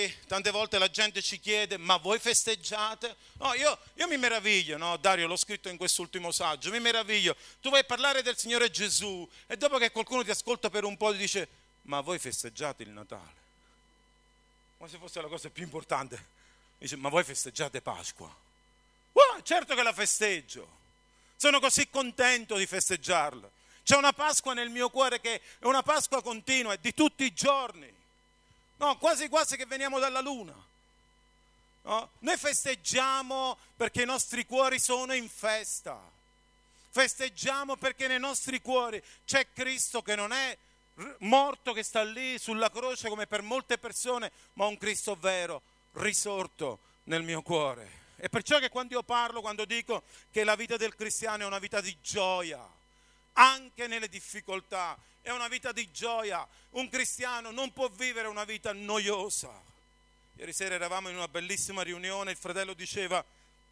Sai, tante volte la gente ci chiede, ma voi festeggiate? No, io mi meraviglio, no, Dario, l'ho scritto in quest'ultimo saggio, mi meraviglio. Tu vai a parlare del Signore Gesù e dopo che qualcuno ti ascolta per un po' ti dice, ma voi festeggiate il Natale? Come se fosse la cosa più importante. Dice, ma voi festeggiate Pasqua? Certo che la festeggio, sono così contento di festeggiarla. C'è una Pasqua nel mio cuore che è una Pasqua continua, è di tutti i giorni. No, quasi quasi che veniamo dalla luna. No? Noi festeggiamo perché i nostri cuori sono in festa. Festeggiamo perché nei nostri cuori c'è Cristo che non è morto, che sta lì sulla croce come per molte persone, ma un Cristo vero, risorto nel mio cuore. E perciò che quando io parlo, quando dico che la vita del cristiano è una vita di gioia, anche nelle difficoltà, è una vita di gioia. Un cristiano non può vivere una vita noiosa. Ieri sera eravamo in una bellissima riunione, il fratello diceva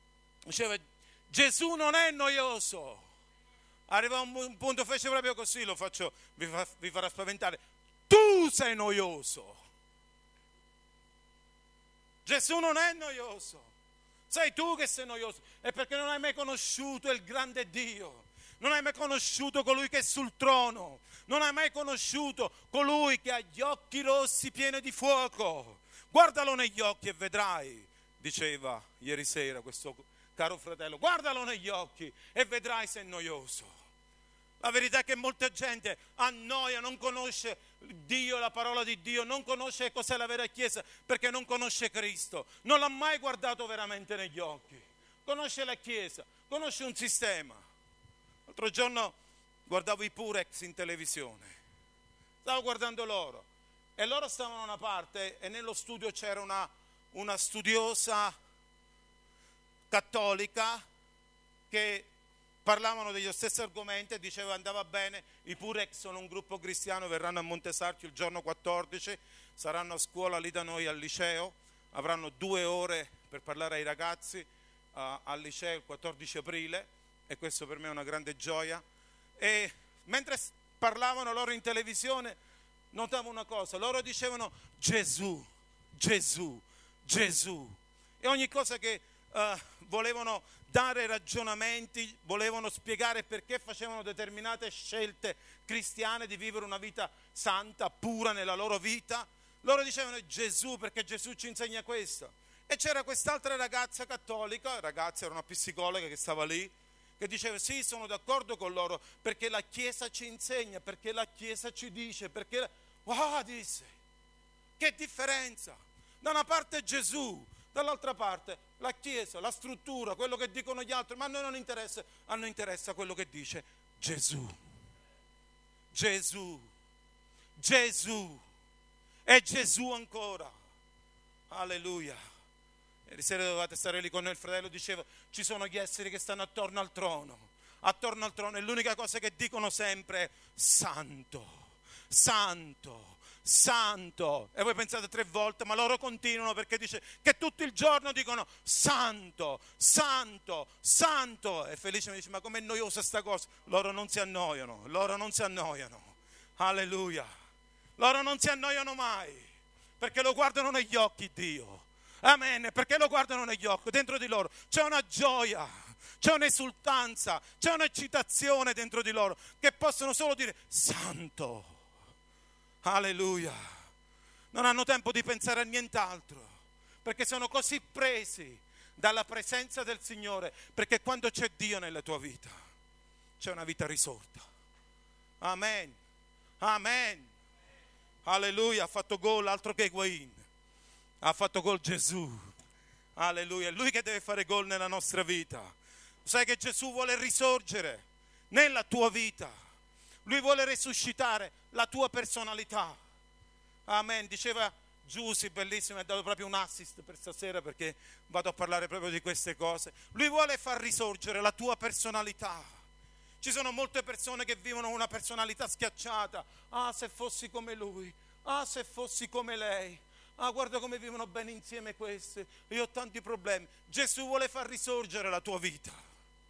Gesù non è noioso. Arriva un punto, fece proprio così, lo faccio, vi farà spaventare. Tu sei noioso. Gesù non è noioso. Sei tu che sei noioso. È perché non hai mai conosciuto il grande Dio. Non hai mai conosciuto colui che è sul trono. Non hai mai conosciuto colui che ha gli occhi rossi pieni di fuoco. Guardalo negli occhi e vedrai, diceva ieri sera questo caro fratello. Guardalo negli occhi e vedrai se è noioso. La verità è che molta gente annoia, non conosce Dio, la parola di Dio, non conosce cos'è la vera Chiesa perché non conosce Cristo. Non l'ha mai guardato veramente negli occhi. Conosce la Chiesa, conosce un sistema. L'altro giorno guardavo i Purex in televisione, stavo guardando loro e loro stavano da una parte e nello studio c'era una studiosa cattolica che parlavano degli stessi argomenti e diceva andava bene, i Purex sono un gruppo cristiano, verranno a Montesarchio il giorno 14, saranno a scuola lì da noi al liceo, avranno 2 ore per parlare ai ragazzi al liceo il 14 aprile e questo per me è una grande gioia. E mentre parlavano loro in televisione notavo una cosa, loro dicevano Gesù, Gesù, Gesù e ogni cosa che volevano dare ragionamenti, volevano spiegare perché facevano determinate scelte cristiane di vivere una vita santa, pura nella loro vita. Loro dicevano Gesù perché Gesù ci insegna questo. E c'era quest'altra ragazza cattolica, ragazza era una psicologa che stava lì, che diceva sì, sono d'accordo con loro perché la Chiesa ci insegna, perché la Chiesa ci dice, perché... Wow, disse, che differenza! Da una parte Gesù, dall'altra parte la Chiesa, la struttura, quello che dicono gli altri, ma a noi non interessa, a noi interessa quello che dice Gesù. Gesù, Gesù, è Gesù ancora. Alleluia. Ieri sera dovevate stare lì con noi, il fratello diceva, ci sono gli esseri che stanno attorno al trono e l'unica cosa che dicono sempre è santo, santo, santo. E voi pensate 3 volte, ma loro continuano perché dice che tutto il giorno dicono santo, santo, santo. E Felice mi dice, ma com'è noiosa sta cosa? Loro non si annoiano. Alleluia. Loro non si annoiano mai, perché lo guardano negli occhi Dio. Amen, perché lo guardano negli occhi, dentro di loro c'è una gioia, c'è un'esultanza, c'è un'eccitazione dentro di loro, che possono solo dire santo, alleluia, non hanno tempo di pensare a nient'altro, perché sono così presi dalla presenza del Signore, perché quando c'è Dio nella tua vita, c'è una vita risorta, amen, amen, alleluia, ha fatto gol, altro che Higuain. Ha fatto gol Gesù, alleluia, è Lui che deve fare gol nella nostra vita. Sai che Gesù vuole risorgere nella tua vita, Lui vuole risuscitare la tua personalità, amen. Diceva Giussi, bellissimo, mi ha dato proprio un assist per stasera perché vado a parlare proprio di queste cose. Lui vuole far risorgere la tua personalità. Ci sono molte persone che vivono una personalità schiacciata, se fossi come lui, se fossi come lei. Guarda come vivono bene insieme queste, io ho tanti problemi. Gesù vuole far risorgere la tua vita.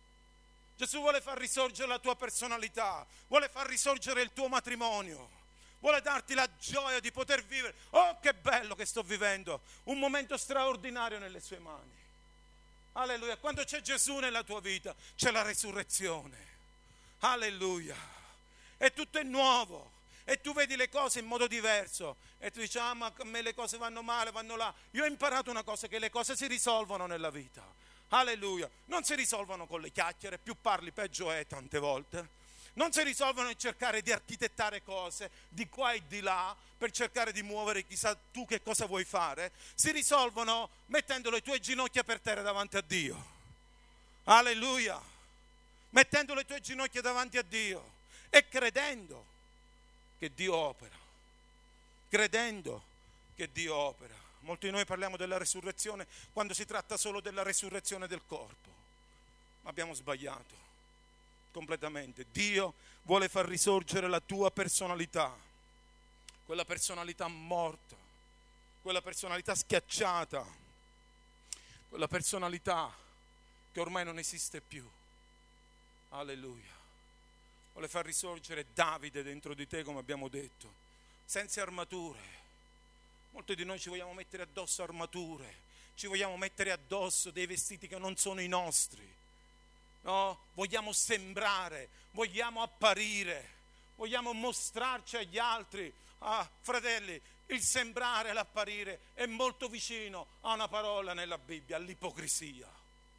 Gesù vuole far risorgere la tua personalità, vuole far risorgere il tuo matrimonio, vuole darti la gioia di poter vivere. Oh, che bello che sto vivendo, un momento straordinario nelle sue mani. Alleluia. Quando c'è Gesù nella tua vita, c'è la resurrezione. Alleluia. E tutto è nuovo. E tu vedi le cose in modo diverso. E tu dici, ma a me le cose vanno male, vanno là. Io ho imparato una cosa, che le cose si risolvono nella vita. Alleluia. Non si risolvono con le chiacchiere, più parli peggio è tante volte. Non si risolvono nel cercare di architettare cose di qua e di là per cercare di muovere chissà tu che cosa vuoi fare. Si risolvono mettendo le tue ginocchia per terra davanti a Dio. Alleluia. Mettendo le tue ginocchia davanti a Dio e credendo che Dio opera. Credendo che Dio opera. Molti di noi parliamo della resurrezione quando si tratta solo della resurrezione del corpo. Ma abbiamo sbagliato completamente. Dio vuole far risorgere la tua personalità, quella personalità morta, quella personalità schiacciata, quella personalità che ormai non esiste più. Alleluia. Vuole far risorgere Davide dentro di te, come abbiamo detto, senza armature. Molti di noi ci vogliamo mettere addosso armature, ci vogliamo mettere addosso dei vestiti che non sono i nostri. No, vogliamo sembrare, vogliamo apparire, vogliamo mostrarci agli altri. Fratelli, il sembrare e l'apparire è molto vicino a una parola nella Bibbia, all'ipocrisia,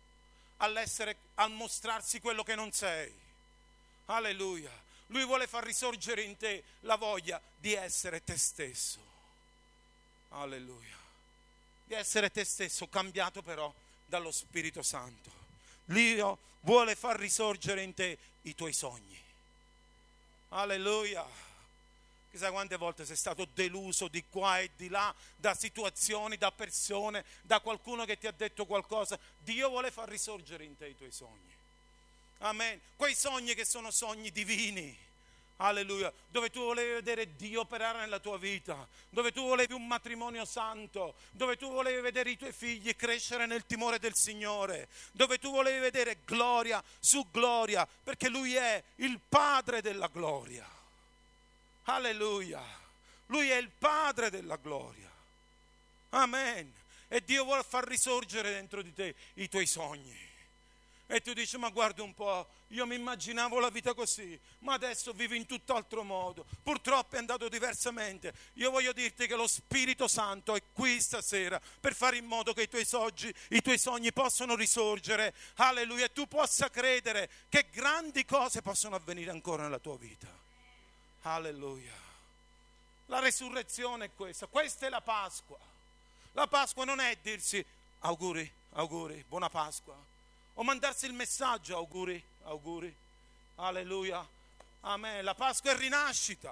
al mostrarsi quello che non sei. Alleluia. Lui vuole far risorgere in te la voglia di essere te stesso. Alleluia. Di essere te stesso, cambiato però dallo Spirito Santo. Dio vuole far risorgere in te i tuoi sogni. Alleluia. Chissà quante volte sei stato deluso di qua e di là, da situazioni, da persone, da qualcuno che ti ha detto qualcosa. Dio vuole far risorgere in te i tuoi sogni. Amen. Quei sogni che sono sogni divini. Alleluia. Dove tu volevi vedere Dio operare nella tua vita, dove tu volevi un matrimonio santo, dove tu volevi vedere i tuoi figli crescere nel timore del Signore, dove tu volevi vedere gloria su gloria, perché Lui è il Padre della gloria. Alleluia. Lui è il Padre della gloria. Amen. E Dio vuole far risorgere dentro di te i tuoi sogni. E tu dici, ma guarda un po', io mi immaginavo la vita così, ma adesso vivo in tutt'altro modo. Purtroppo è andato diversamente. Io voglio dirti che lo Spirito Santo è qui stasera per fare in modo che i tuoi sogni possano risorgere. Alleluia. E tu possa credere che grandi cose possono avvenire ancora nella tua vita. Alleluia. La resurrezione è questa è la Pasqua. La Pasqua non è dirsi auguri, buona Pasqua. O mandarsi il messaggio, auguri. Alleluia. Amen. La Pasqua è rinascita.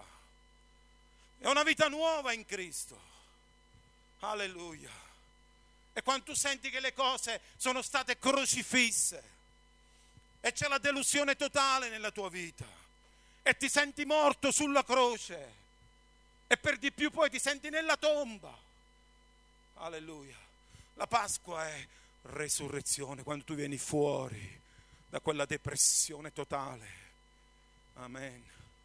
È una vita nuova in Cristo. Alleluia. E quando tu senti che le cose sono state crocifisse e c'è la delusione totale nella tua vita e ti senti morto sulla croce e per di più poi ti senti nella tomba. Alleluia. La Pasqua è resurrezione, quando tu vieni fuori da quella depressione totale. Amen.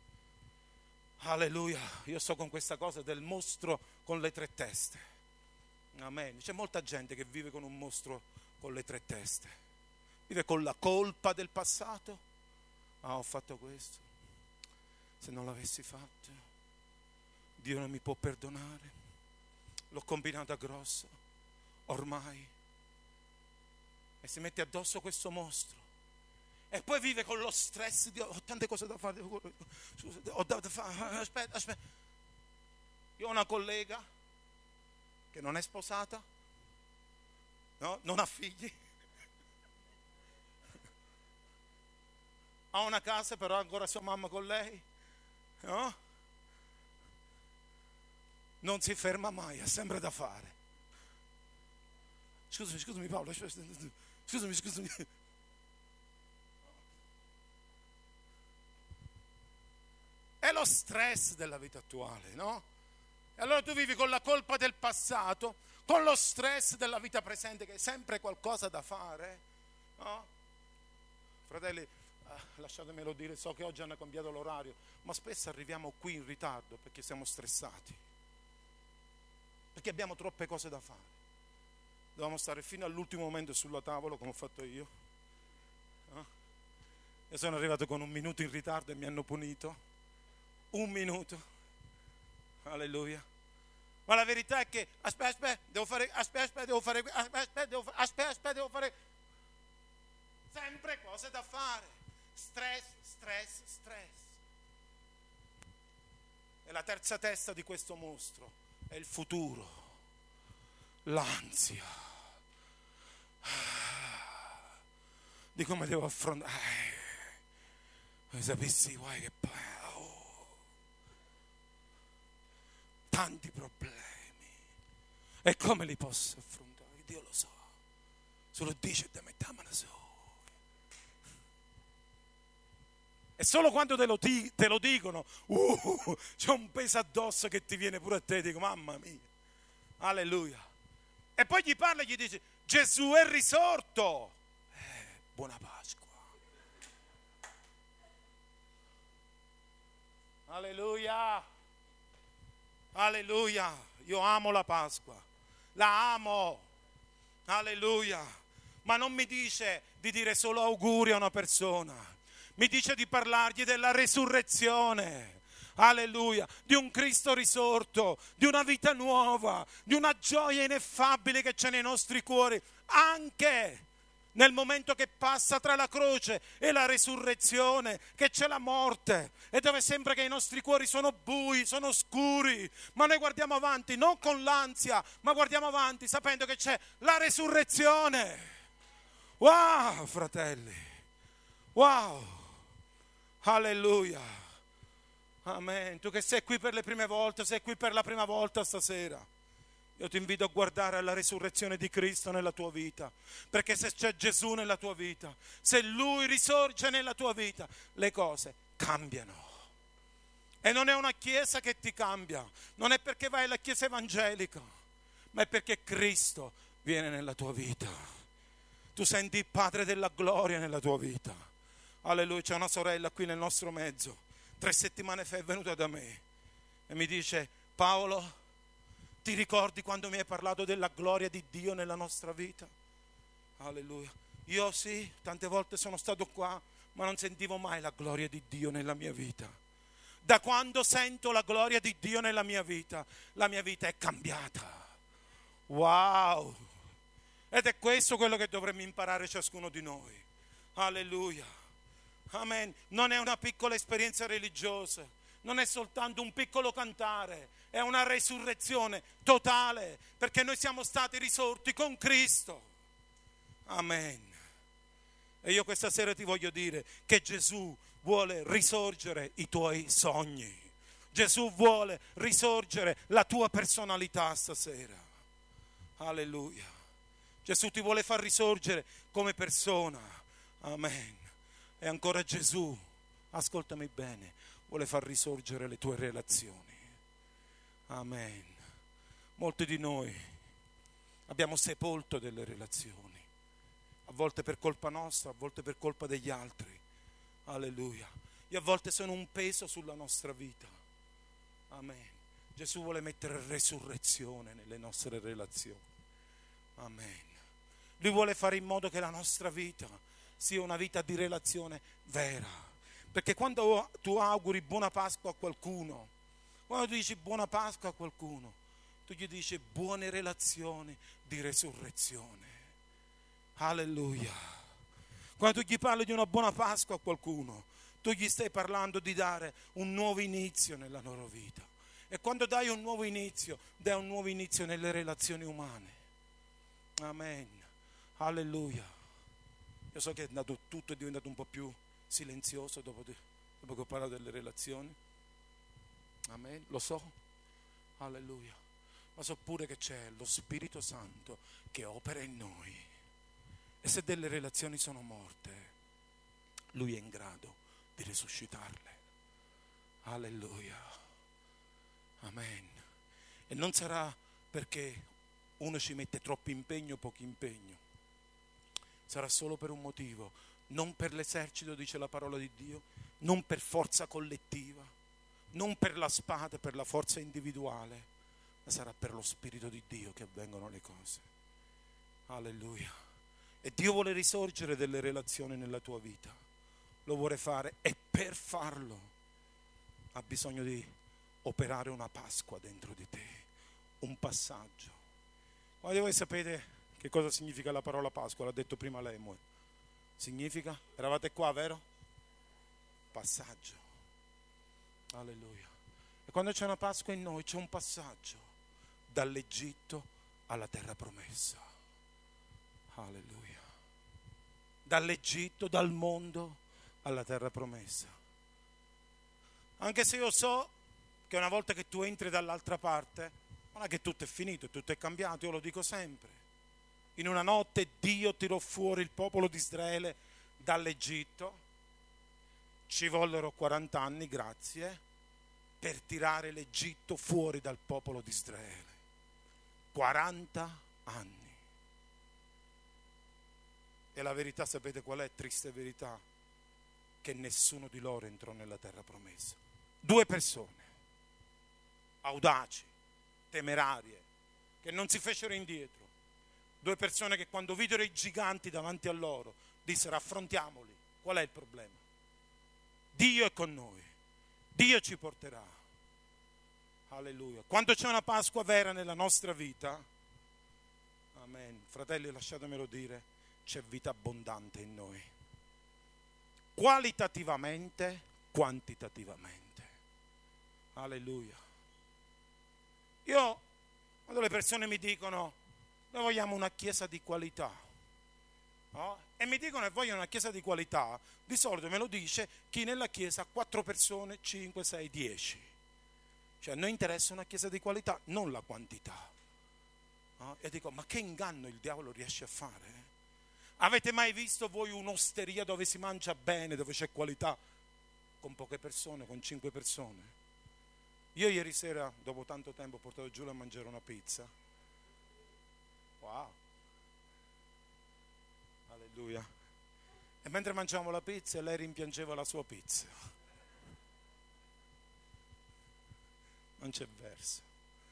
Alleluia. Io sto con questa cosa del mostro con le 3 teste. Amen. C'è molta gente che vive con un mostro con le 3 teste, vive con la colpa del passato. Ho fatto questo, se non l'avessi fatto Dio non mi può perdonare, l'ho combinata grossa ormai. E si mette addosso questo mostro e poi vive con lo stress di ho tante cose da fare, ho da fare. Aspetta. Io ho una collega che non è sposata, no? Non ha figli, ha una casa però ha ancora sua mamma con lei, no? Non si ferma mai, ha sempre da fare. Scusami Paolo, scusami. È lo stress della vita attuale, no? E allora tu vivi con la colpa del passato, con lo stress della vita presente, che è sempre qualcosa da fare, no? Fratelli, lasciatemelo dire, so che oggi hanno cambiato l'orario, ma spesso arriviamo qui in ritardo perché siamo stressati, perché abbiamo troppe cose da fare. Dovevamo stare fino all'ultimo momento sulla tavola, come ho fatto io. E sono arrivato con 1 minuto in ritardo e mi hanno punito. 1 minuto. Alleluia. Ma la verità è che devo fare sempre cose da fare. Stress. E la terza testa di questo mostro è il futuro, l'ansia di come devo affrontare. Sapessi, guai che tanti problemi, e come li posso affrontare? Dio lo sa, se lo dice da mettiamela su. E solo quando te lo dicono, c'è un peso addosso che ti viene pure a te, dico mamma mia, alleluia. E poi gli parla e gli dice Gesù è risorto, buona Pasqua. Alleluia, alleluia, io amo la Pasqua, la amo, alleluia, ma non mi dice di dire solo auguri a una persona, mi dice di parlargli della resurrezione, alleluia, di un Cristo risorto, di una vita nuova, di una gioia ineffabile che c'è nei nostri cuori, anche nel momento che passa tra la croce e la resurrezione, che c'è la morte e dove sembra che i nostri cuori sono bui, sono scuri, ma noi guardiamo avanti non con l'ansia, ma guardiamo avanti sapendo che c'è la resurrezione. Wow, fratelli, wow, alleluia, amen. Tu che sei qui per le prime volte, sei qui per la prima volta stasera, io ti invito a guardare alla resurrezione di Cristo nella tua vita, perché se c'è Gesù nella tua vita, se Lui risorge nella tua vita, le cose cambiano. E non è una chiesa che ti cambia, non è perché vai alla chiesa evangelica, ma è perché Cristo viene nella tua vita. Tu senti il Padre della gloria nella tua vita. Alleluia, c'è una sorella qui nel nostro mezzo, 3 settimane fa è venuta da me e mi dice: Paolo, ti ricordi quando mi hai parlato della gloria di Dio nella nostra vita? Alleluia. Io sì, tante volte sono stato qua, ma non sentivo mai la gloria di Dio nella mia vita. Da quando sento la gloria di Dio nella mia vita, la mia vita è cambiata. Wow! Ed è questo quello che dovremmo imparare ciascuno di noi. Alleluia. Amen. Non è una piccola esperienza religiosa, non è soltanto un piccolo cantare, è una resurrezione totale, perché noi siamo stati risorti con Cristo. Amen. E io questa sera ti voglio dire che Gesù vuole risorgere i tuoi sogni. Gesù vuole risorgere la tua personalità stasera. Alleluia. Gesù ti vuole far risorgere come persona. Amen. E ancora Gesù, ascoltami bene, vuole far risorgere le tue relazioni. Amen. Molti di noi abbiamo sepolto delle relazioni, a volte per colpa nostra, a volte per colpa degli altri. Alleluia. E a volte sono un peso sulla nostra vita. Amen. Gesù vuole mettere resurrezione nelle nostre relazioni. Amen. Lui vuole fare in modo che la nostra vita sia una vita di relazione vera. Perché quando tu auguri buona Pasqua a qualcuno, quando tu dici buona Pasqua a qualcuno, tu gli dici buone relazioni di resurrezione. Alleluia. Quando tu gli parli di una buona Pasqua a qualcuno, tu gli stai parlando di dare un nuovo inizio nella loro vita. E quando dai un nuovo inizio nelle relazioni umane. Amen. Alleluia. Io so che tutto è diventato un po' più silenzioso dopo che ho parlato delle relazioni. Amen. Lo so. Alleluia. Ma so pure che c'è lo Spirito Santo che opera in noi. E se delle relazioni sono morte, Lui è in grado di risuscitarle. Alleluia. Amen. E non sarà perché uno ci mette troppo impegno o poco impegno. Sarà solo per un motivo. non per l'esercito, dice la parola di Dio, non per forza collettiva, non per la spada, per la forza individuale, ma sarà per lo Spirito di Dio che avvengono le cose. Alleluia. E Dio vuole risorgere delle relazioni nella tua vita, lo vuole fare, e per farlo ha bisogno di operare una Pasqua dentro di te, un passaggio. Quando voi sapete che cosa significa la parola Pasqua, l'ha detto prima Lemuel. Significa, eravate qua, vero? Passaggio. Alleluia. E quando c'è una Pasqua in noi c'è un passaggio dall'Egitto alla terra promessa. Alleluia. Dall'Egitto, dal mondo alla terra promessa. Anche se io so che una volta che tu entri dall'altra parte, non è che tutto è finito, tutto è cambiato, io lo dico sempre. In una notte Dio tirò fuori il popolo di Israele dall'Egitto, ci vollero 40 anni, grazie, per tirare l'Egitto fuori dal popolo di Israele. 40 anni. E la verità, sapete qual è? Triste verità, che nessuno di loro entrò nella terra promessa. 2 persone, audaci, temerarie, che non si fecero indietro. 2 persone che quando videro i giganti davanti a loro dissero: affrontiamoli. Qual è il problema? Dio è con noi, Dio ci porterà. Alleluia. Quando c'è una Pasqua vera nella nostra vita, amen, fratelli, lasciatemelo dire, c'è vita abbondante in noi, qualitativamente, quantitativamente. Alleluia. Io, quando le persone mi dicono: noi vogliamo una chiesa di qualità, no? E mi dicono che vogliono una chiesa di qualità, di solito me lo dice chi nella chiesa ha 4 persone, 5, 6, 10. Cioè a noi interessa una chiesa di qualità, non la quantità, no? E dico: ma che inganno il diavolo riesce a fare? Avete mai visto voi un'osteria dove si mangia bene, dove c'è qualità, con poche persone, con 5 persone? Io ieri sera, dopo tanto tempo, ho portato Giulia a mangiare una pizza. Wow. Alleluia. E mentre mangiavamo la pizza, lei rimpiangeva la sua pizza. Non c'è verso.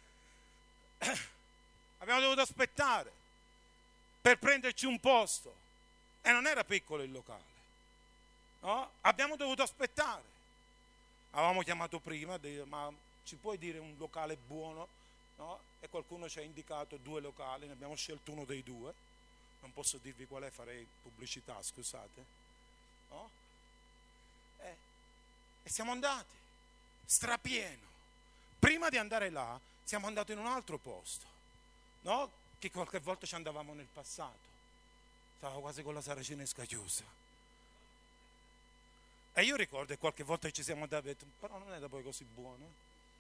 Abbiamo dovuto aspettare per prenderci un posto, e non era piccolo il locale, no? Abbiamo dovuto aspettare. Avevamo chiamato prima, ma ci puoi dire un locale buono, no? E qualcuno ci ha indicato 2 locali, ne abbiamo scelto uno dei 2, non posso dirvi qual è, farei pubblicità, scusate, no? E siamo andati, strapieno. Prima di andare là siamo andati in un altro posto, no? Che qualche volta ci andavamo nel passato, stavo quasi con la saracinesca chiusa. E io ricordo che qualche volta che ci siamo andati, ho detto: però non è da poi così buono.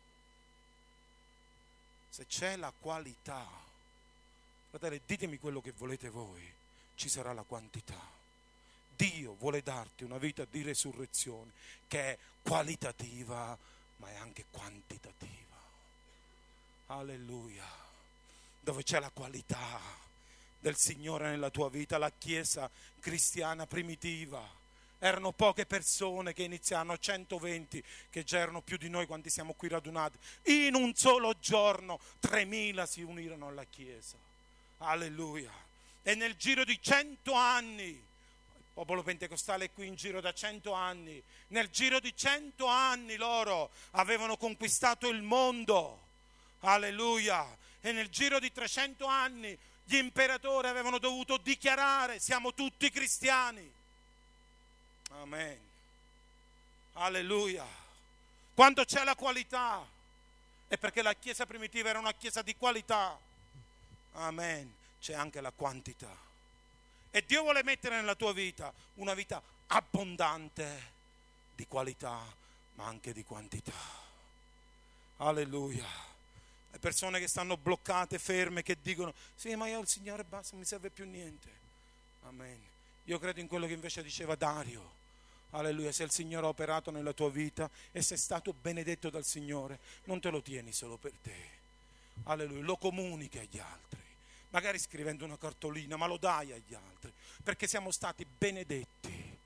Se c'è la qualità, fratelli, ditemi quello che volete voi, ci sarà la quantità. Dio vuole darti una vita di resurrezione che è qualitativa, ma è anche quantitativa. Alleluia. Dove c'è la qualità del Signore nella tua vita, la chiesa cristiana primitiva. Erano poche persone che iniziarono, 120 che già erano più di noi quanti siamo qui radunati. In un solo giorno 3.000 si unirono alla chiesa. Alleluia. E nel giro di 100 anni, il popolo pentecostale è qui in giro da 100 anni, nel giro di 100 anni loro avevano conquistato il mondo. Alleluia. E nel giro di 300 anni gli imperatori avevano dovuto dichiarare: siamo tutti cristiani. Amen. Alleluia. Quando c'è la qualità è perché la chiesa primitiva era una chiesa di qualità. Amen. C'è anche la quantità. E Dio vuole mettere nella tua vita una vita abbondante di qualità, ma anche di quantità. Alleluia. Le persone che stanno bloccate, ferme, che dicono: sì, ma io il Signore basta, non mi serve più niente. Amen. Io credo in quello che invece diceva Dario. Alleluia. Se il Signore ha operato nella tua vita e sei stato benedetto dal Signore, non te lo tieni solo per te. Alleluia. Lo comunichi agli altri, magari scrivendo una cartolina, ma lo dai agli altri, perché siamo stati benedetti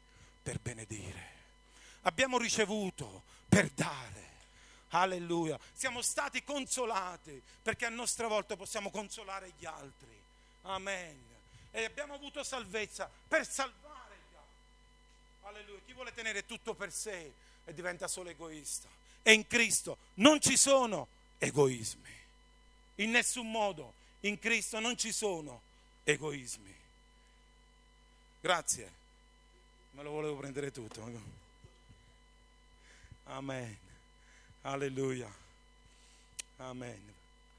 per benedire. Abbiamo ricevuto per dare. Alleluia. Siamo stati consolati perché a nostra volta possiamo consolare gli altri. Amen. E abbiamo avuto salvezza per salvare gli altri. Alleluia. Chi vuole tenere tutto per sé e diventa solo egoista. E in Cristo non ci sono egoismi. In nessun modo. In Cristo non ci sono egoismi. Grazie. Me lo volevo prendere tutto. Amen. Alleluia. Amen.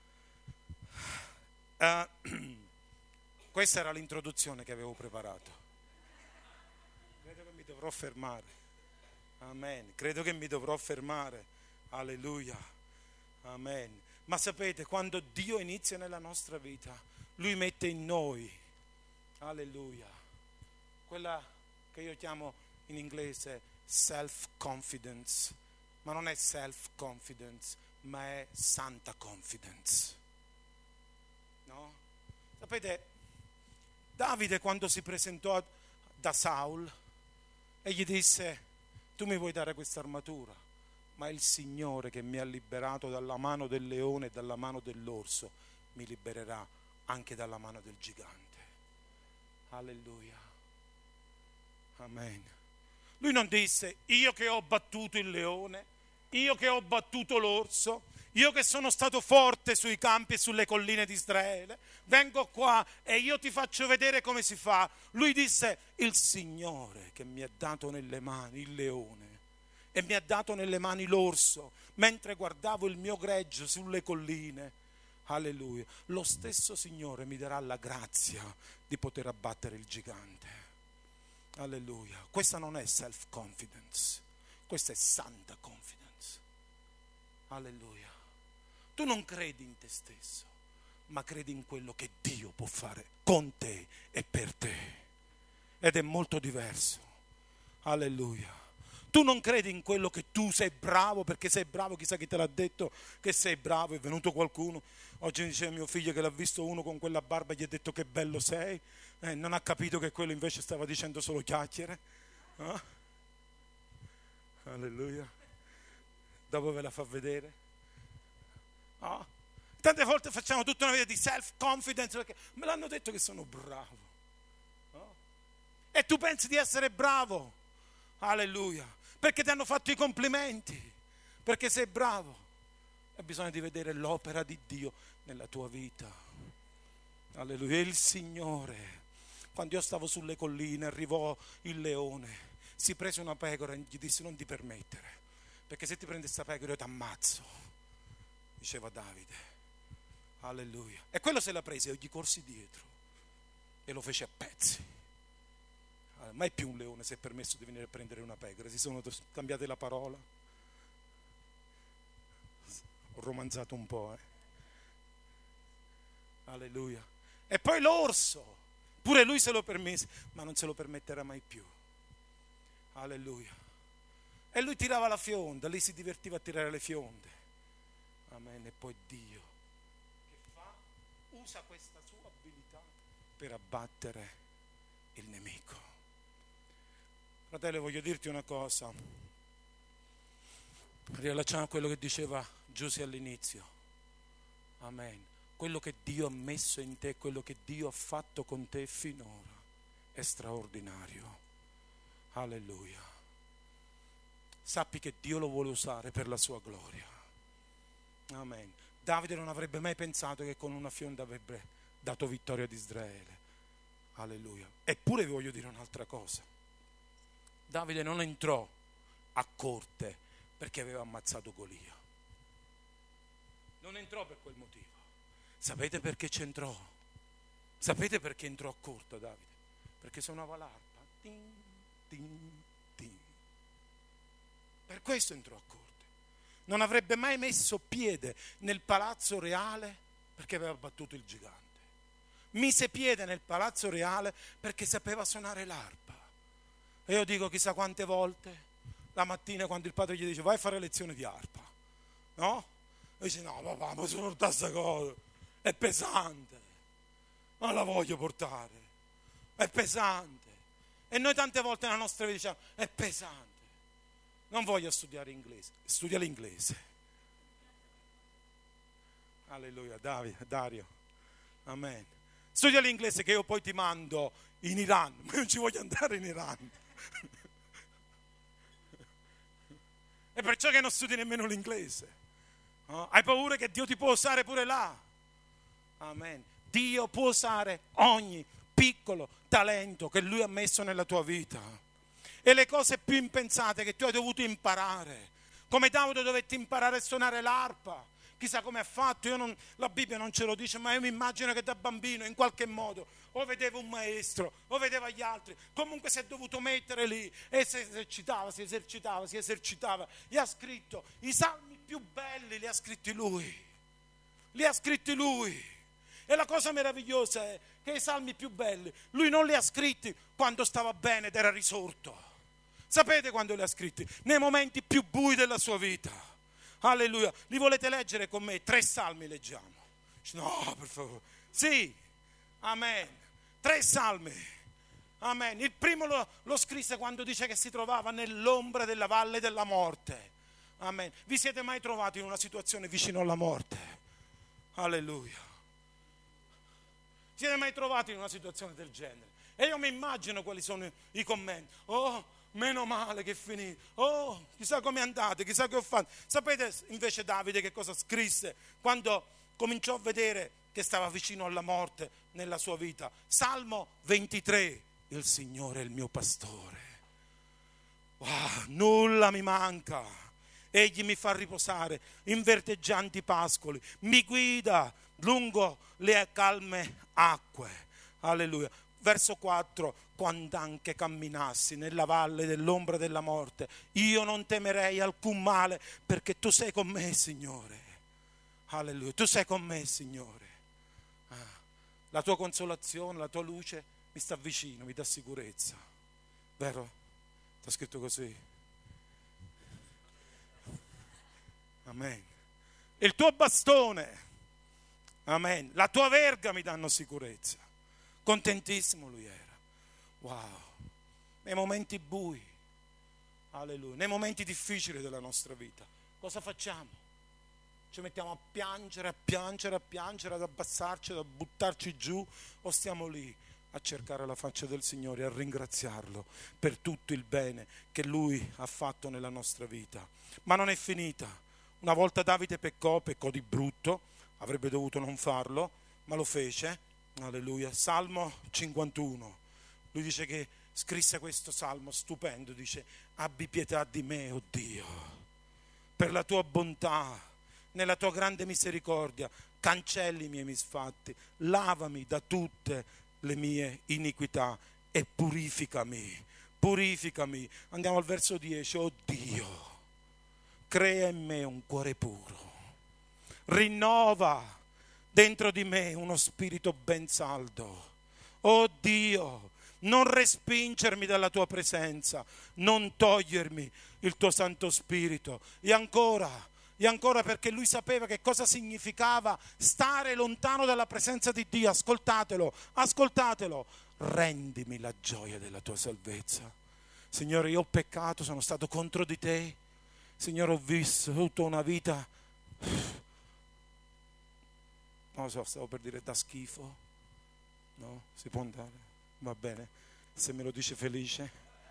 Questa era l'introduzione che avevo preparato. Credo che mi dovrò fermare. Amen. Credo che mi dovrò fermare. Alleluia. Amen. Ma sapete, quando Dio inizia nella nostra vita, Lui mette in noi, alleluia, quella che io chiamo in inglese self-confidence, ma non è self-confidence, ma è santa confidence. No? Sapete, Davide quando si presentò da Saul e gli disse: tu mi vuoi dare questa armatura, ma il Signore che mi ha liberato dalla mano del leone e dalla mano dell'orso mi libererà anche dalla mano del gigante. Alleluia. Amen. Lui non disse: io che ho battuto il leone, io che ho battuto l'orso, io che sono stato forte sui campi e sulle colline di Israele, vengo qua e io ti faccio vedere come si fa. Lui disse: il Signore che mi ha dato nelle mani il leone e mi ha dato nelle mani l'orso, mentre guardavo il mio gregge sulle colline, alleluia, lo stesso Signore mi darà la grazia di poter abbattere il gigante. Alleluia. Questa non è self-confidence, questa è santa confidence. Alleluia. Tu non credi in te stesso, ma credi in quello che Dio può fare con te e per te. Ed è molto diverso. Alleluia. Tu non credi in quello che tu sei bravo, perché sei bravo, chissà chi te l'ha detto che sei bravo, è venuto qualcuno. Oggi mi diceva mio figlio che l'ha visto uno con quella barba e gli ha detto che bello sei, non ha capito che quello invece stava dicendo solo chiacchiere. Alleluia. Dopo ve la fa vedere. Tante volte facciamo tutta una vita di self-confidence perché me l'hanno detto che sono bravo. E tu pensi di essere bravo. Alleluia. Perché ti hanno fatto i complimenti, perché sei bravo. E bisogna di vedere l'opera di Dio nella tua vita. Alleluia. Il Signore, quando io stavo sulle colline, arrivò il leone, si prese una pecora e gli disse: non ti permettere, perché se ti prende questa pecora io ti ammazzo, diceva Davide. Alleluia. E quello se la prese e gli corsi dietro e lo fece a pezzi. Mai più un leone si è permesso di venire a prendere una pecora. Si sono cambiate la parola. Ho romanzato un po', Alleluia. E poi l'orso, pure lui se lo permise, ma non se lo permetterà mai più. Alleluia. E lui tirava la fionda, lì si divertiva a tirare le fionde. Amen. E poi Dio che fa? Usa questa sua abilità per abbattere il nemico. Fratello, voglio dirti una cosa, riallacciamo a quello che diceva Giusy all'inizio. Amen. Quello che Dio ha messo in te, quello che Dio ha fatto con te finora è straordinario. Alleluia. Sappi che Dio lo vuole usare per la sua gloria. Amen. Davide non avrebbe mai pensato che con una fionda avrebbe dato vittoria ad Israele. Alleluia. Eppure vi voglio dire un'altra cosa. Davide non entrò a corte perché aveva ammazzato Golia. Non entrò per quel motivo. Sapete perché c'entrò? Sapete perché entrò a corte Davide? Perché suonava l'arpa. Tin, tin, tin. Per questo entrò a corte. Non avrebbe mai messo piede nel palazzo reale perché aveva battuto il gigante. Mise piede nel palazzo reale perché sapeva suonare l'arpa. E io dico chissà quante volte la mattina quando il padre gli dice vai a fare lezione di arpa, no? E dice no papà, ma sono portare questa cosa, è pesante, non la voglio portare, è pesante. E noi tante volte nella nostra vita diciamo, è pesante. Non voglio studiare inglese, studia l'inglese. Alleluia, Dario. Amen. Studia l'inglese che io poi ti mando in Iran. Ma io non ci voglio andare in Iran. E perciò che non studi nemmeno l'inglese. Hai paura che Dio ti può usare pure là. Amen. Dio può usare ogni piccolo talento che Lui ha messo nella tua vita. E le cose più impensate che tu hai dovuto imparare. Come Davide dovette imparare a suonare l'arpa. Chissà come ha fatto, la Bibbia non ce lo dice, ma io mi immagino che da bambino in qualche modo o vedevo un maestro, o vedeva gli altri, comunque si è dovuto mettere lì e si esercitava. Gli ha scritto i salmi più belli, li ha scritti lui. E la cosa meravigliosa è che i salmi più belli, lui non li ha scritti quando stava bene ed era risorto. Sapete quando li ha scritti? Nei momenti più bui della sua vita. Alleluia. Li volete leggere con me? 3 salmi leggiamo. No, per favore. Sì. Amen. 3 salmi. Amen. Il primo lo scrisse quando dice che si trovava nell'ombra della valle della morte. Amen. Vi siete mai trovati in una situazione vicino alla morte? Alleluia. Siete mai trovati in una situazione del genere? E io mi immagino quali sono i commenti. Oh, meno male che è finito. Oh, chissà come è andate, chissà che ho fatto. Sapete invece Davide che cosa scrisse quando cominciò a vedere che stava vicino alla morte nella sua vita? Salmo 23. Il Signore è il mio pastore. Wow, nulla mi manca. Egli mi fa riposare in verdeggianti pascoli. Mi guida lungo le calme acque. Alleluia. Verso 4. Quando anche camminassi nella valle dell'ombra della morte, io non temerei alcun male, perché tu sei con me, Signore. Alleluia, tu sei con me, Signore. La tua consolazione, la tua luce mi sta vicino, mi dà sicurezza. Vero? Sta scritto così. Amen. Il tuo bastone, amen, la tua verga mi danno sicurezza. Contentissimo lui era. Wow, nei momenti bui, alleluia, nei momenti difficili della nostra vita, cosa facciamo? Ci mettiamo a piangere, ad abbassarci, a buttarci giù, o stiamo lì a cercare la faccia del Signore, a ringraziarlo per tutto il bene che Lui ha fatto nella nostra vita? Ma non è finita. Una volta Davide peccò di brutto, avrebbe dovuto non farlo, ma lo fece, alleluia. Salmo 51. Lui dice che scrisse questo salmo stupendo, dice: abbi pietà di me, oh Dio, per la tua bontà, nella tua grande misericordia, cancelli i miei misfatti, lavami da tutte le mie iniquità e purificami. Andiamo al verso 10. Oh Dio, crea in me un cuore puro, rinnova dentro di me uno spirito ben saldo. Oh Dio, non respingermi dalla tua presenza, non togliermi il tuo Santo Spirito. E ancora perché lui sapeva che cosa significava stare lontano dalla presenza di Dio. Ascoltatelo. Rendimi la gioia della tua salvezza. Signore, io ho peccato, sono stato contro di te. Signore, ho vissuto una vita, non lo so, stavo per dire da schifo. No? Si può andare? Va bene, se me lo dice felice.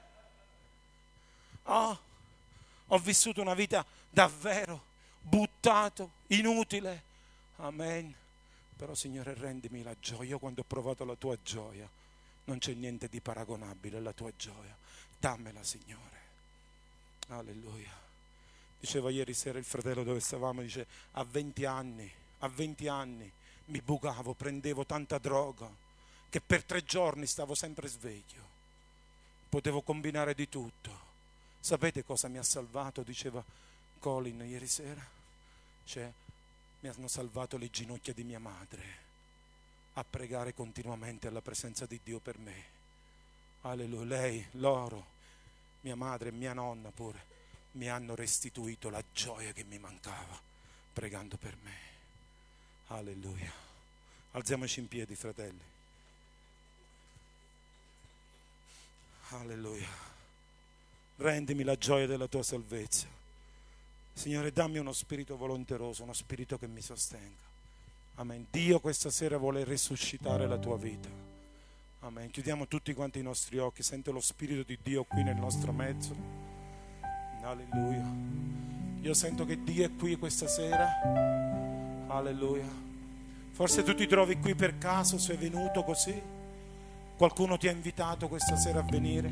Ho vissuto una vita davvero buttato, inutile. Amen. Però Signore, rendimi la gioia. Io quando ho provato la tua gioia, non c'è niente di paragonabile alla tua gioia. Dammela, Signore. Alleluia. Diceva ieri sera il fratello dove stavamo, dice: a 20 anni mi bucavo, prendevo tanta droga che per 3 giorni stavo sempre sveglio, potevo combinare di tutto. Sapete cosa mi ha salvato? Diceva Colin ieri sera, cioè mi hanno salvato le ginocchia di mia madre a pregare continuamente alla presenza di Dio per me. Alleluia. Loro, mia madre e mia nonna pure, mi hanno restituito la gioia che mi mancava pregando per me. Alleluia. Alziamoci in piedi, fratelli. Alleluia. Rendimi la gioia della tua salvezza. Signore, dammi uno spirito volonteroso, uno spirito che mi sostenga. Amen. Dio questa sera vuole risuscitare la tua vita. Amen. Chiudiamo tutti quanti i nostri occhi. Sento lo spirito di Dio qui nel nostro mezzo. Alleluia. Io sento che Dio è qui questa sera. Alleluia. Forse tu ti trovi qui per caso, sei venuto così. Qualcuno ti ha invitato questa sera a venire.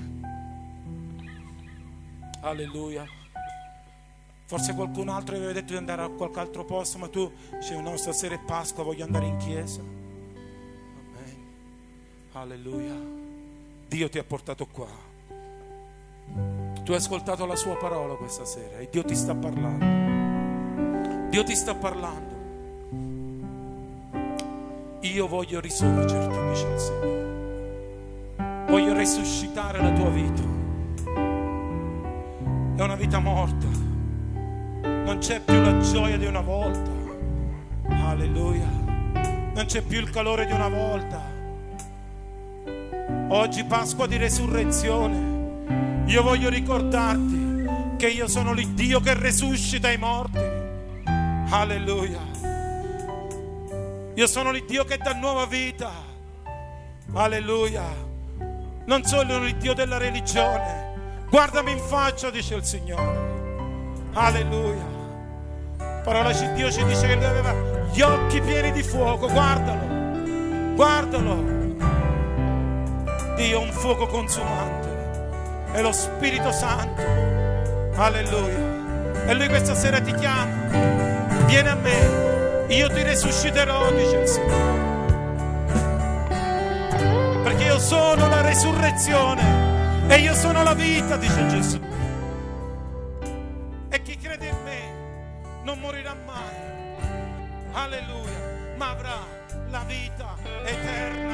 Alleluia. Forse qualcun altro aveva detto di andare a qualche altro posto, ma tu dici no, stasera è Pasqua, voglio andare in chiesa. Amen. Alleluia. Dio ti ha portato qua. Tu hai ascoltato la sua parola questa sera e Dio ti sta parlando. Dio ti sta parlando. Io voglio risorgerti, dice il Signore. Voglio risuscitare la tua vita. È una vita morta. Non c'è più la gioia di una volta. Alleluia. Non c'è più il calore di una volta. Oggi Pasqua di resurrezione. Io voglio ricordarti che io sono l'Iddio che risuscita i morti. Alleluia. Io sono l'Iddio che dà nuova vita. Alleluia. Non sono l'Iddio della religione. Guardami in faccia, dice il Signore. Alleluia. Parola di Dio ci dice che lui aveva gli occhi pieni di fuoco. Guardalo. Guardalo. Dio è un fuoco consumante. È lo Spirito Santo. Alleluia. E lui questa sera ti chiama. Vieni a me. Io ti risusciterò, dice il Signore. Perché io sono la resurrezione e io sono la vita, dice Gesù. E chi crede in me non morirà mai. Alleluia. Ma avrà la vita eterna.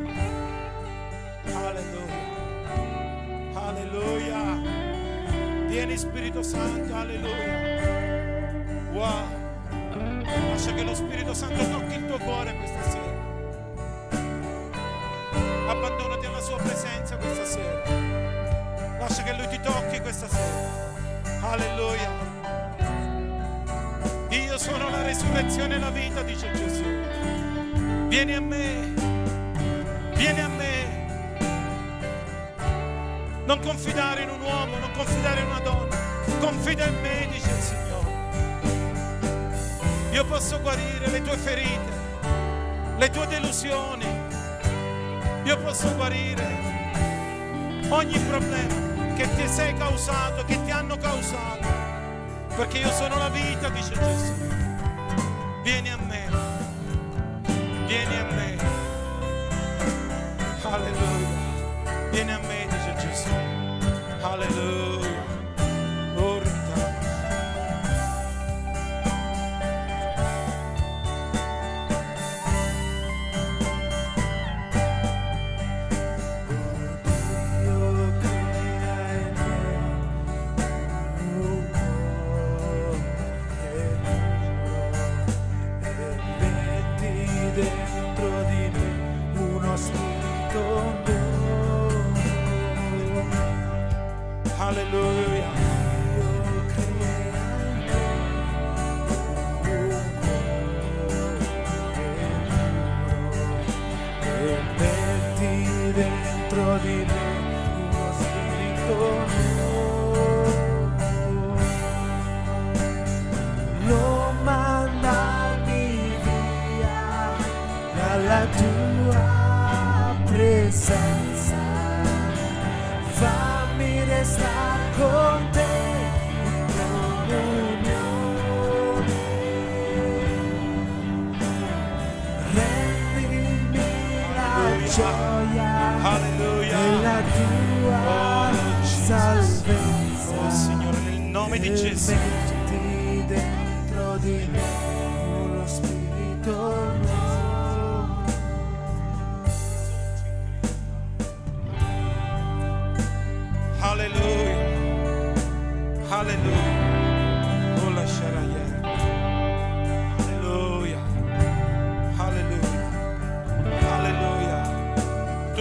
Alleluia. Alleluia. Vieni Spirito Santo. Alleluia. Wow. Lascia che lo Spirito Santo tocchi il tuo cuore questa sera. Abbandonati alla sua presenza questa sera. Lascia che lui ti tocchi questa sera. Alleluia. Io sono la resurrezione e la vita, dice Gesù. Vieni a me. Vieni a me. Non confidare in un uomo, non confidare in una donna. Confida in me, dice il Signore. Io posso guarire le tue ferite, le tue delusioni. Io posso guarire ogni problema che ti sei causato, che ti hanno causato. Perché io sono la vita, dice Gesù. Vieni a me. Vieni a me. Alleluia. Vieni a me, dice Gesù. Alleluia.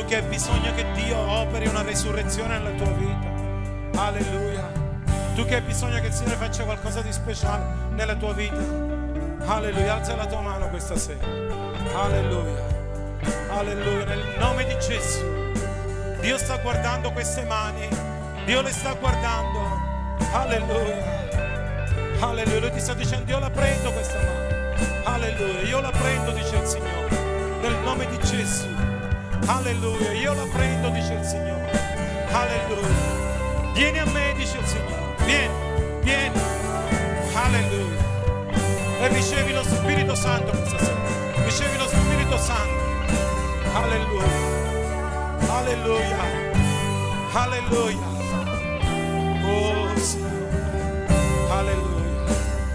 che hai bisogno che Dio operi una resurrezione nella tua vita. Alleluia. Tu che hai bisogno che il Signore faccia qualcosa di speciale nella tua vita. Alleluia. Alza la tua mano questa sera. Alleluia. Alleluia. Nel nome di Gesù. Dio sta guardando queste mani. Dio le sta guardando. Alleluia. Alleluia. Lui ti sta dicendo: io la prendo questa mano. Alleluia. Io la prendo, dice il Signore. Nel nome di Gesù. Alleluia. Io la prendo, dice il Signore. Alleluia. Vieni a me, dice il Signore. Vieni, vieni. Alleluia. E ricevi lo Spirito Santo questa sera. Ricevi lo Spirito Santo. Alleluia. Alleluia. Alleluia. Oh Signore. Alleluia.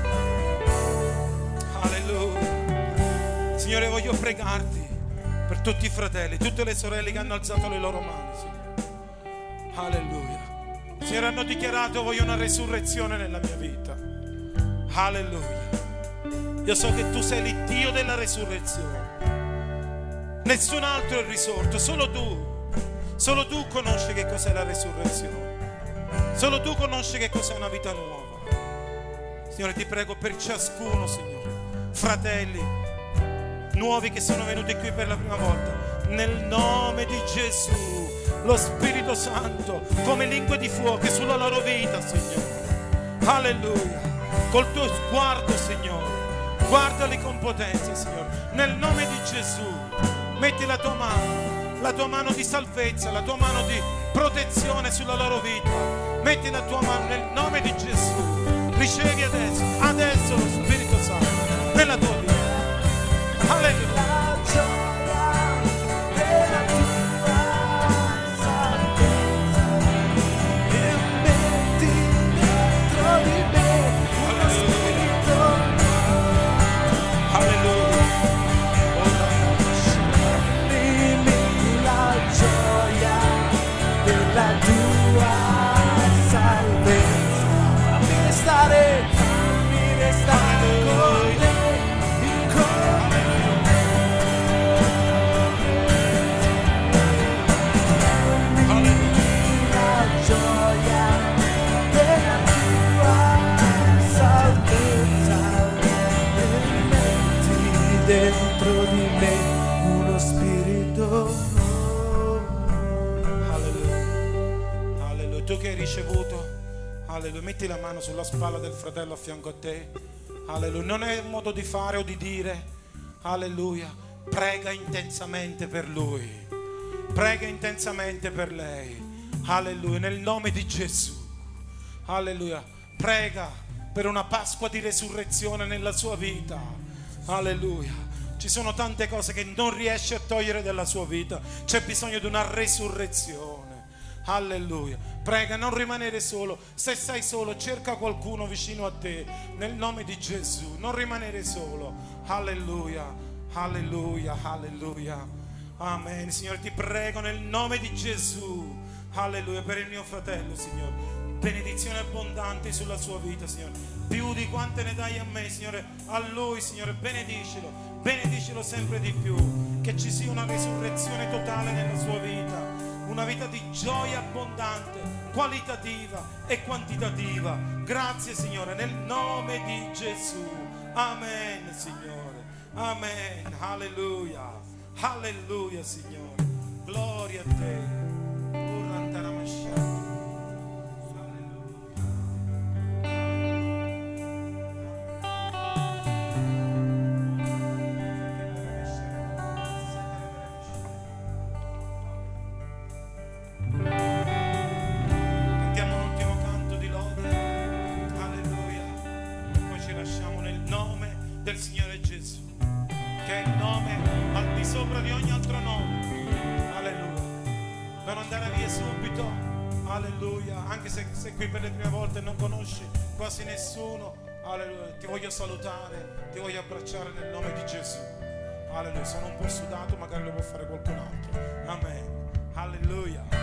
Alleluia. Signore, voglio pregarti per tutti i fratelli, tutte le sorelle che hanno alzato le loro mani, Signore. Alleluia. Signore, hanno dichiarato: voglio una resurrezione nella mia vita. Alleluia. Io so che tu sei il Dio della resurrezione. Nessun altro è risorto, solo tu. Solo tu conosci che cos'è la resurrezione. Solo tu conosci che cos'è una vita nuova. Signore, ti prego per ciascuno, Signore, fratelli nuovi che sono venuti qui per la prima volta, nel nome di Gesù, lo Spirito Santo come lingue di fuoco sulla loro vita, Signore. Alleluia. Col tuo sguardo, Signore, guardali con potenza, Signore. Nel nome di Gesù, metti la tua mano di salvezza, la tua mano di protezione sulla loro vita. Metti la tua mano nel nome di Gesù. Ricevi adesso lo Spirito Santo nella tua vita. Alleluia. Dentro di me uno spirito. Alleluia. Alleluia. Tu che hai ricevuto, alleluia, metti la mano sulla spalla del fratello a fianco a te. Alleluia. Non è un modo di fare o di dire. Alleluia. Prega intensamente per lui. Prega intensamente per lei. Alleluia. Nel nome di Gesù. Alleluia. Prega per una Pasqua di resurrezione nella sua vita. Alleluia. Ci sono tante cose che non riesce a togliere dalla sua vita. C'è bisogno di una resurrezione. Alleluia. Prega, non rimanere solo. Se sei solo, cerca qualcuno vicino a te. Nel nome di Gesù, non rimanere solo. Alleluia. Alleluia. Alleluia. Amen. Signore, ti prego nel nome di Gesù. Alleluia. Per il mio fratello, Signore. Benedizione abbondante sulla sua vita, Signore. Più di quante ne dai a me, Signore, a lui, Signore, benedicilo sempre di più, che ci sia una risurrezione totale nella sua vita, una vita di gioia abbondante, qualitativa e quantitativa. Grazie, Signore, nel nome di Gesù. Amen, Signore. Amen. Alleluia. Alleluia, Signore. Gloria a te. Del Signore Gesù, che è il nome al di sopra di ogni altro nome. Alleluia. Non andare via subito. Alleluia. Anche se sei qui per le prime volte e non conosci quasi nessuno. Alleluia. Ti voglio salutare, ti voglio abbracciare nel nome di Gesù. Alleluia. Sono un po' sudato, magari lo può fare qualcun altro. Amen. Alleluia.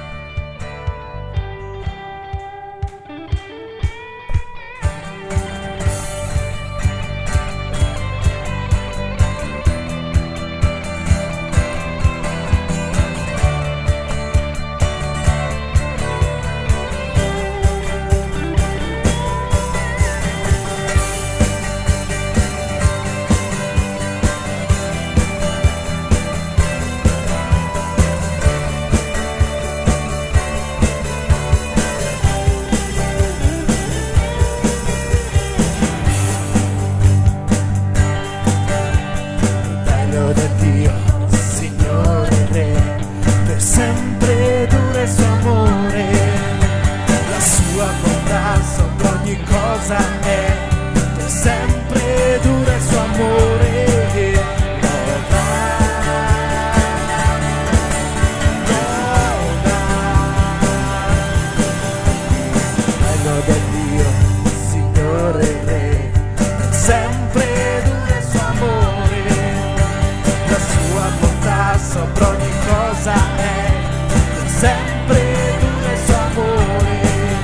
promessa è per sempre dura il suo amore.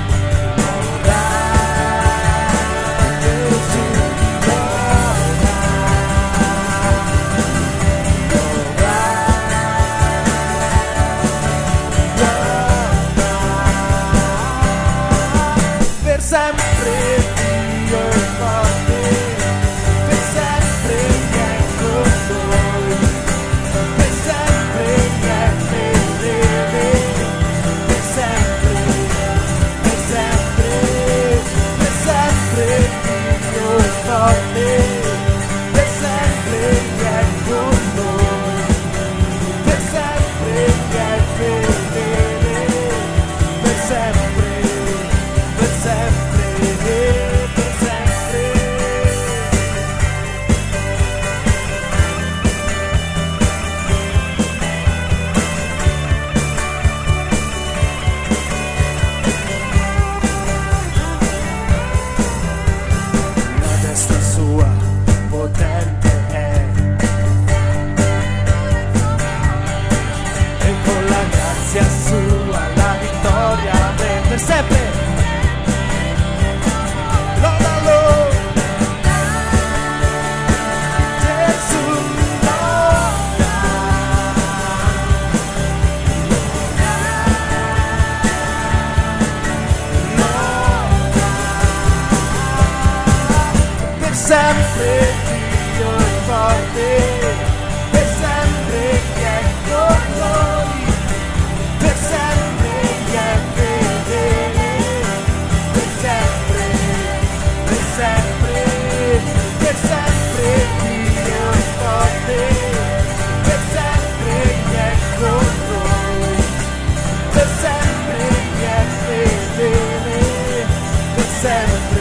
Per sempre Dio è forte, per sempre è con noi, per sempre è fedele, per sempre Dio è forte, per sempre è con noi, per sempre è fedele, per sempre. Per sempre, per sempre. La destra sua potente è, e con la grazia sua la vittoria avrà per sempre. Sempre Dio è forte, per sempre è con noi, per sempre è fedele, per sempre Dio è forte, per sempre è con noi, per sempre è fedele, per sempre.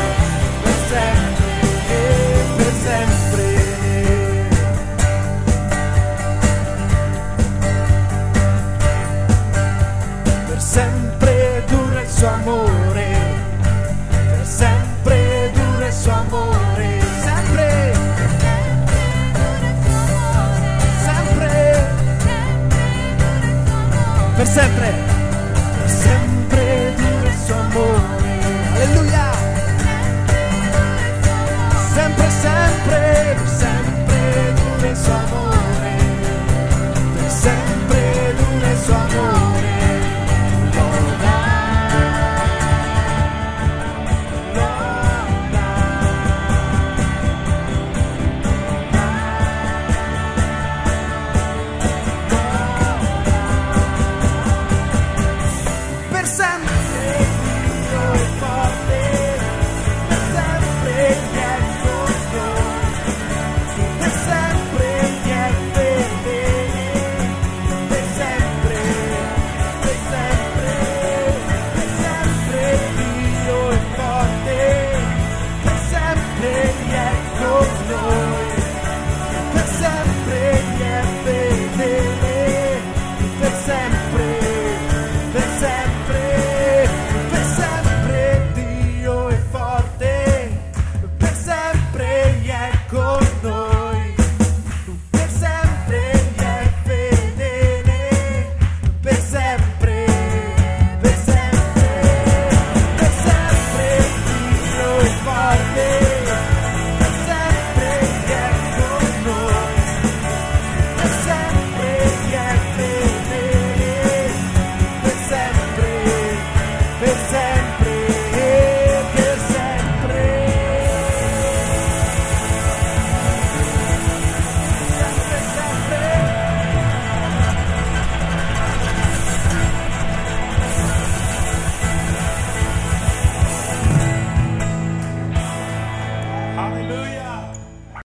Sempre dura il suo amore, per sempre dura il suo amore, sempre, sempre, per sempre.